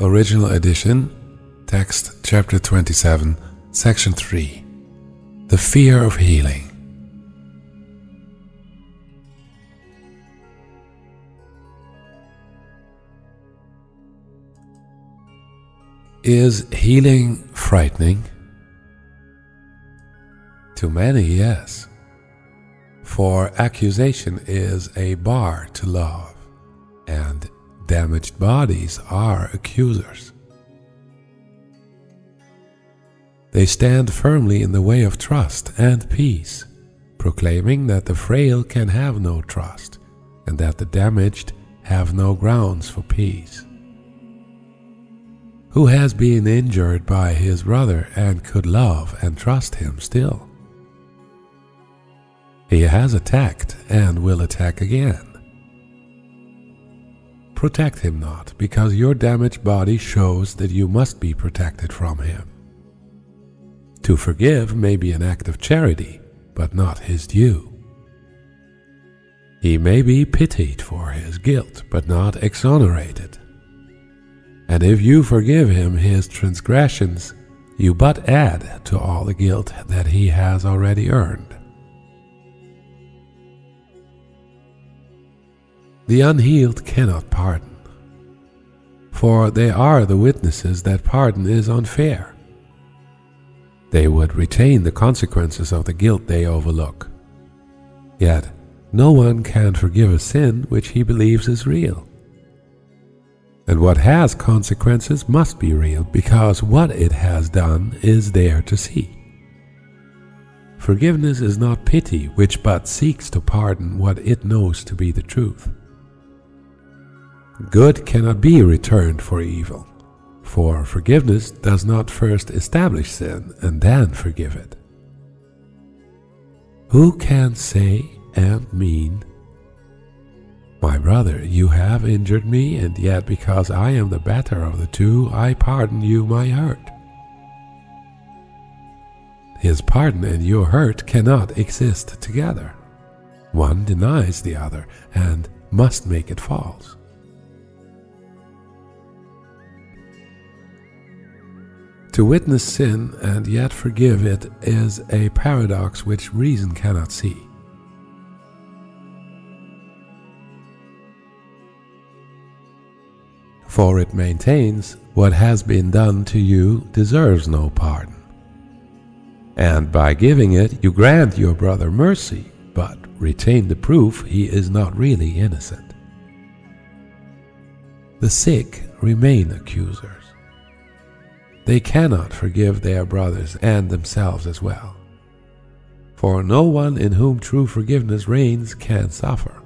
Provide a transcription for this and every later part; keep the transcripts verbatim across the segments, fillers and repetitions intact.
Original Edition, Text Chapter twenty-seven, Section three. The Fear of Healing. Is healing frightening? To many, yes. For accusation is a bar to love, and damaged bodies are accusers. They stand firmly in the way of trust and peace, proclaiming that the frail can have no trust, and that the damaged have no grounds for peace. Who has been injured by his brother and could love and trust him still? He has attacked and will attack again. Protect him not, because your damaged body shows that you must be protected from him. To forgive may be an act of charity, but not his due. He may be pitied for his guilt, but not exonerated. And if you forgive him his transgressions, you but add to all the guilt that he has already earned. The unhealed cannot pardon, for they are the witnesses that pardon is unfair. They would retain the consequences of the guilt they overlook. Yet no one can forgive a sin which he believes is real. And what has consequences must be real, because what it has done is there to see. Forgiveness is not pity, which but seeks to pardon what it knows to be the truth. Good cannot be returned for evil, for forgiveness does not first establish sin and then forgive it. Who can say and mean, "My brother, you have injured me, and yet because I am the better of the two, I pardon you my hurt"? His pardon and your hurt cannot exist together. One denies the other and must make it false. To witness sin and yet forgive it is a paradox which reason cannot see. For it maintains what has been done to you deserves no pardon. And by giving it, you grant your brother mercy, but retain the proof he is not really innocent. The sick remain accusers. They cannot forgive their brothers and themselves as well. For no one in whom true forgiveness reigns can suffer.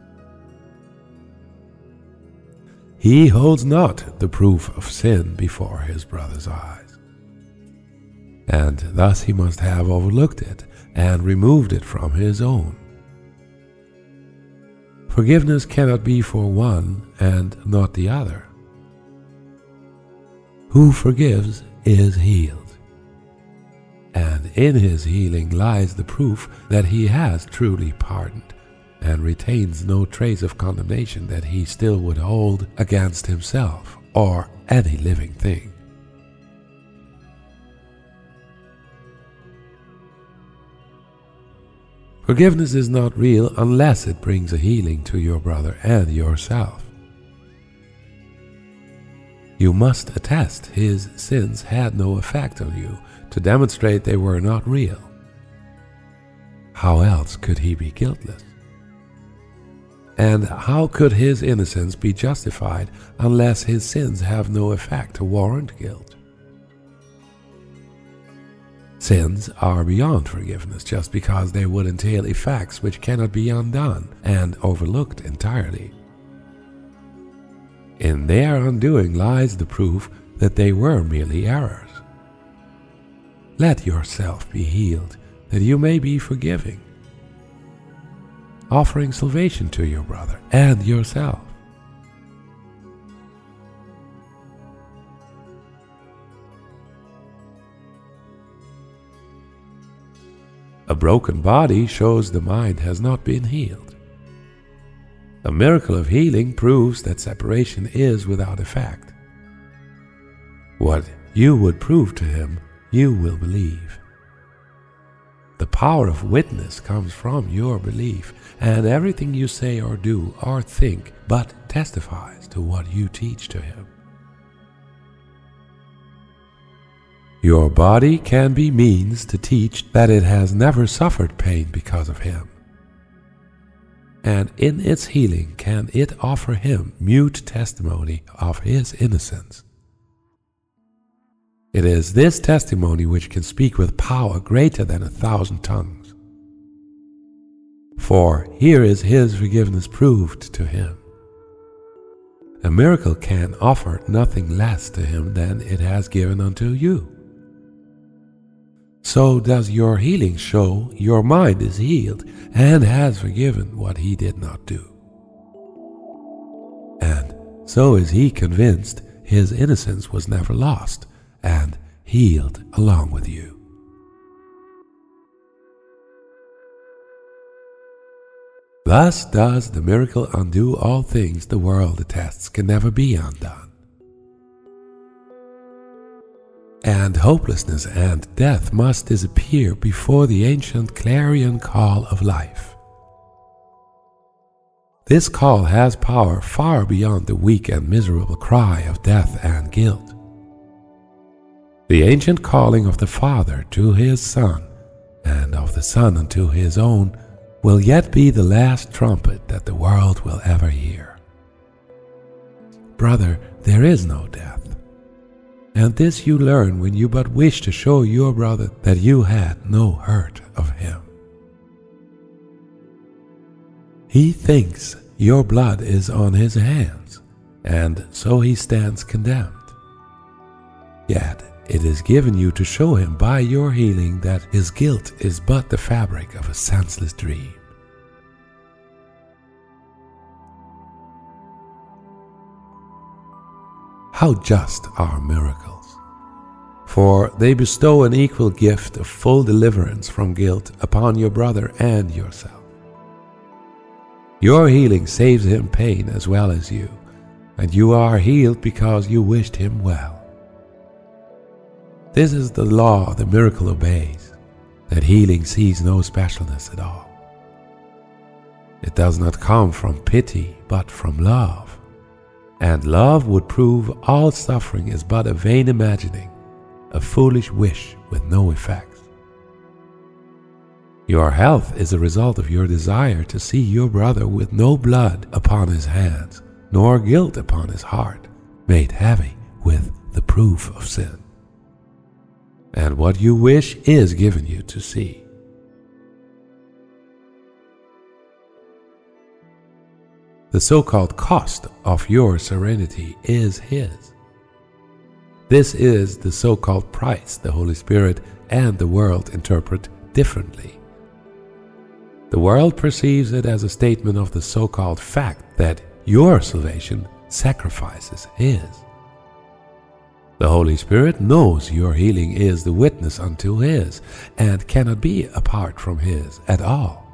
He holds not the proof of sin before his brother's eyes, and thus he must have overlooked it and removed it from his own. Forgiveness cannot be for one and not the other. Who forgives is healed, and in his healing lies the proof that he has truly pardoned and retains no trace of condemnation that he still would hold against himself or any living thing. Forgiveness is not real unless it brings a healing to your brother and yourself. You must attest his sins had no effect on you to demonstrate they were not real. How else could he be guiltless? And how could his innocence be justified unless his sins have no effect to warrant guilt? Sins are beyond forgiveness just because they would entail effects which cannot be undone and overlooked entirely. In their undoing lies the proof that they were merely errors. Let yourself be healed, that you may be forgiving, offering salvation to your brother and yourself. A broken body shows the mind has not been healed. A miracle of healing proves that separation is without effect. What you would prove to him, you will believe. The power of witness comes from your belief, and everything you say or do or think but testifies to what you teach to him. Your body can be means to teach that it has never suffered pain because of him. And in its healing can it offer him mute testimony of his innocence. It is this testimony which can speak with power greater than a thousand tongues. For here is his forgiveness proved to him. A miracle can offer nothing less to him than it has given unto you. So does your healing show your mind is healed and has forgiven what he did not do. And so is he convinced his innocence was never lost and healed along with you. Thus does the miracle undo all things the world attests can never be undone. And hopelessness and death must disappear before the ancient clarion call of life. This call has power far beyond the weak and miserable cry of death and guilt. The ancient calling of the Father to his Son, and of the Son unto his own, will yet be the last trumpet that the world will ever hear. Brother, there is no death. And this you learn when you but wish to show your brother that you had no hurt of him. He thinks your blood is on his hands, and so he stands condemned. Yet it is given you to show him by your healing that his guilt is but the fabric of a senseless dream. How just are miracles! For they bestow an equal gift of full deliverance from guilt upon your brother and yourself. Your healing saves him pain as well as you, and you are healed because you wished him well. This is the law the miracle obeys, that healing sees no specialness at all. It does not come from pity, but from love. And love would prove all suffering is but a vain imagining, a foolish wish with no effects. Your health is a result of your desire to see your brother with no blood upon his hands, nor guilt upon his heart, made heavy with the proof of sin. And what you wish is given you to see. The so-called cost of your serenity is his. This is the so-called price the Holy Spirit and the world interpret differently. The world perceives it as a statement of the so-called fact that your salvation sacrifices his. The Holy Spirit knows your healing is the witness unto his, and cannot be apart from his at all.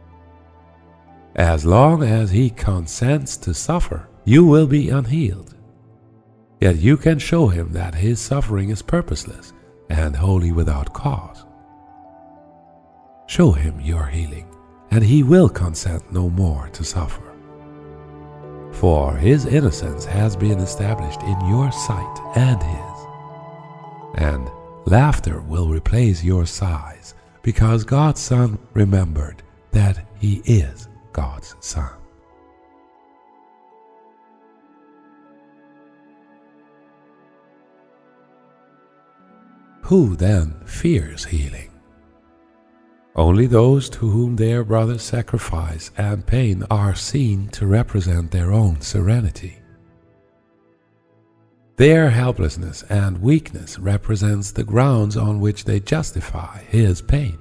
As long as he consents to suffer, you will be unhealed. Yet you can show him that his suffering is purposeless and wholly without cause. Show him your healing, and he will consent no more to suffer. For his innocence has been established in your sight and his. And laughter will replace your sighs, because God's Son remembered that he is God's Son. Who then fears healing? Only those to whom their brother's sacrifice and pain are seen to represent their own serenity. Their helplessness and weakness represents the grounds on which they justify his pain.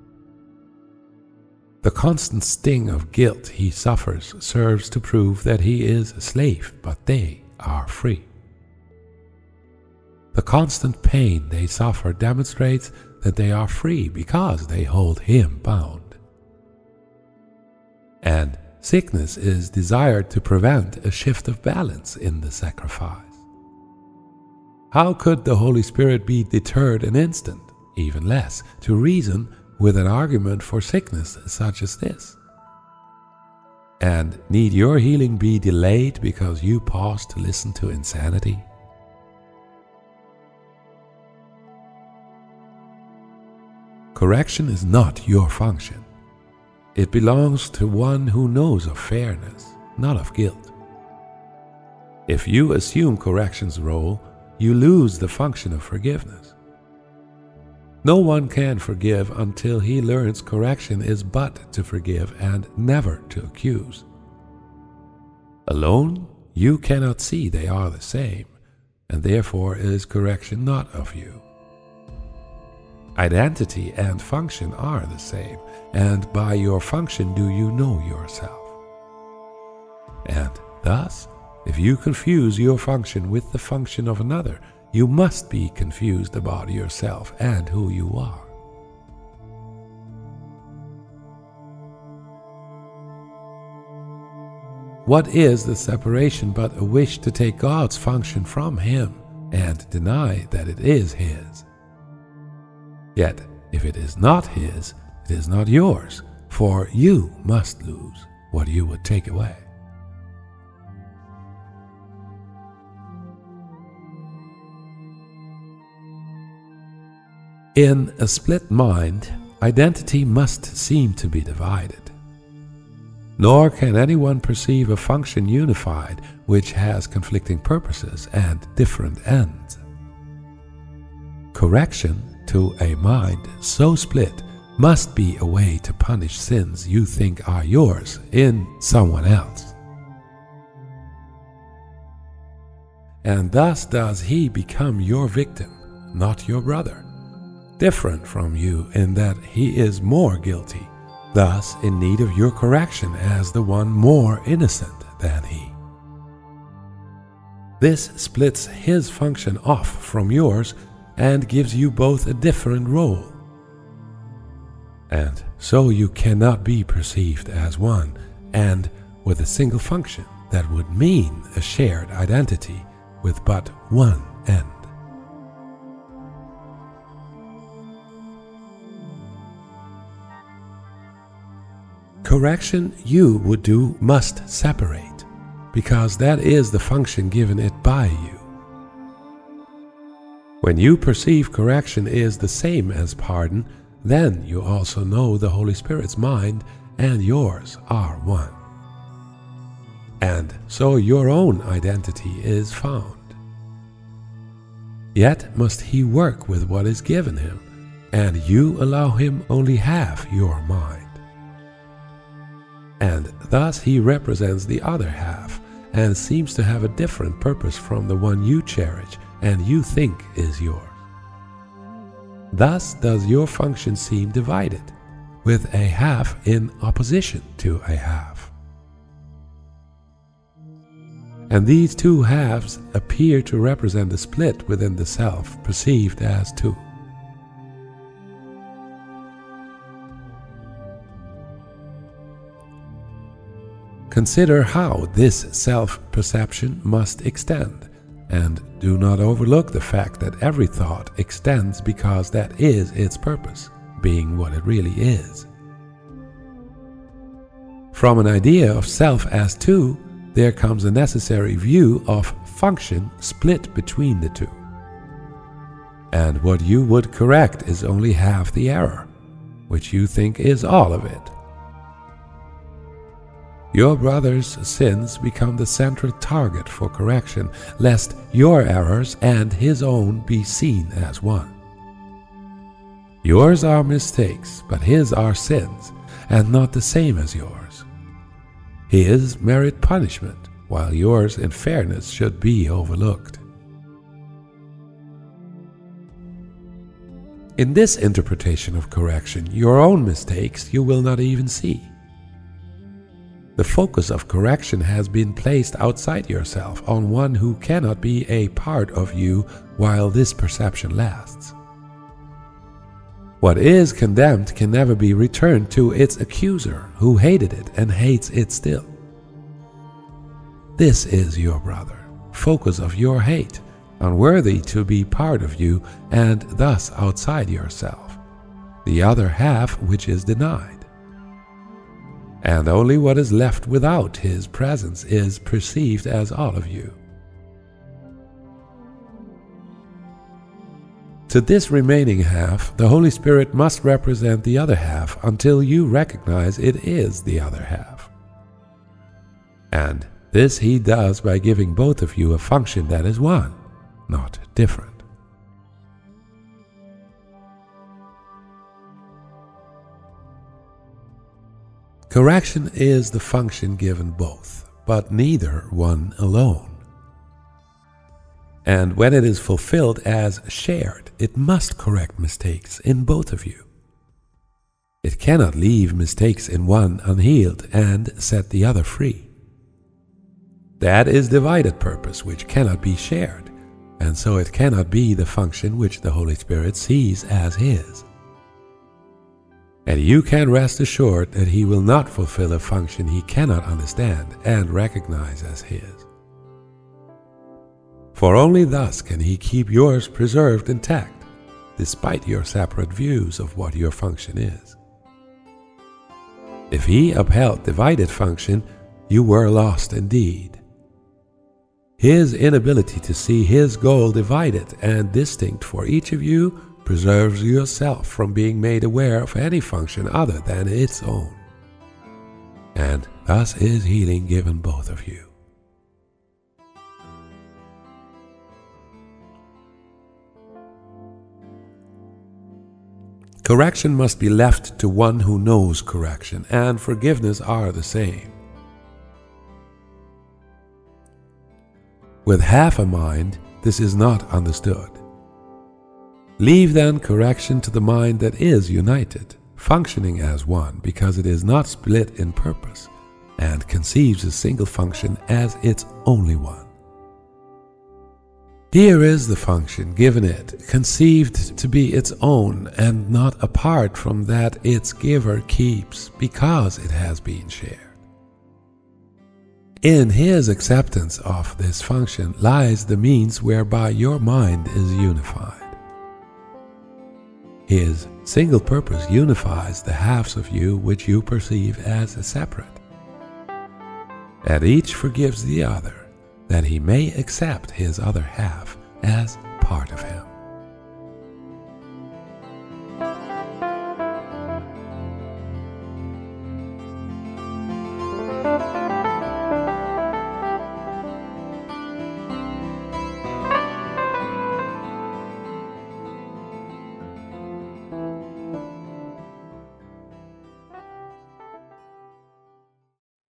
The constant sting of guilt he suffers serves to prove that he is a slave, but they are free. The constant pain they suffer demonstrates that they are free because they hold him bound. And sickness is desired to prevent a shift of balance in the sacrifice. How could the Holy Spirit be deterred an instant, even less to reason with an argument for sickness such as this? And need your healing be delayed because you pause to listen to insanity? Correction is not your function. It belongs to one who knows of fairness, not of guilt. If you assume correction's role, you lose the function of forgiveness. No one can forgive until he learns correction is but to forgive and never to accuse. Alone, you cannot see they are the same, and therefore is correction not of you. Identity and function are the same, and by your function do you know yourself. And thus, if you confuse your function with the function of another, you must be confused about yourself and who you are. What is the separation but a wish to take God's function from Him and deny that it is His? Yet, if it is not His, it is not yours, for you must lose what you would take away. In a split mind, identity must seem to be divided. Nor can anyone perceive a function unified which has conflicting purposes and different ends. Correction to a mind so split must be a way to punish sins you think are yours in someone else. And thus does he become your victim, not your brother, different from you in that he is more guilty, thus in need of your correction as the one more innocent than he. This splits his function off from yours and gives you both a different role. And so you cannot be perceived as one and with a single function that would mean a shared identity with but one end. Correction you would do must separate, because that is the function given it by you. When you perceive correction is the same as pardon, then you also know the Holy Spirit's mind and yours are one. And so your own identity is found. Yet must he work with what is given him, and you allow him only half your mind. And thus he represents the other half, and seems to have a different purpose from the one you cherish and you think is yours. Thus does your function seem divided, with a half in opposition to a half. And these two halves appear to represent a split within the self, perceived as two. Consider how this self-perception must extend, and do not overlook the fact that every thought extends because that is its purpose, being what it really is. From an idea of self as two, there comes a necessary view of function split between the two. And what you would correct is only half the error, which you think is all of it. Your brother's sins become the central target for correction, lest your errors and his own be seen as one. Yours are mistakes, but his are sins, and not the same as yours. His merit punishment, while yours in fairness should be overlooked. In this interpretation of correction, your own mistakes you will not even see. The focus of correction has been placed outside yourself on one who cannot be a part of you while this perception lasts. What is condemned can never be returned to its accuser, who hated it and hates it still. This is your brother, focus of your hate, unworthy to be part of you and thus outside yourself, the other half which is denied. And only what is left without his presence is perceived as all of you. To this remaining half, the Holy Spirit must represent the other half until you recognize it is the other half. And this he does by giving both of you a function that is one, not different. Correction is the function given both, but neither one alone. And when it is fulfilled as shared, it must correct mistakes in both of you. It cannot leave mistakes in one unhealed and set the other free. That is divided purpose which cannot be shared, and so it cannot be the function which the Holy Spirit sees as his. And you can rest assured that he will not fulfill a function he cannot understand and recognize as his. For only thus can he keep yours preserved intact, despite your separate views of what your function is. If he upheld divided function, you were lost indeed. His inability to see his goal divided and distinct for each of you preserves yourself from being made aware of any function other than its own. And thus is healing given both of you. Correction must be left to one who knows correction, and forgiveness are the same. With half a mind, this is not understood. Leave then correction to the mind that is united, functioning as one because it is not split in purpose, and conceives a single function as its only one. Here is the function given it, conceived to be its own and not apart from that its giver keeps because it has been shared. In his acceptance of this function lies the means whereby your mind is unified. His single purpose unifies the halves of you which you perceive as separate. And each forgives the other, that he may accept his other half as part of him.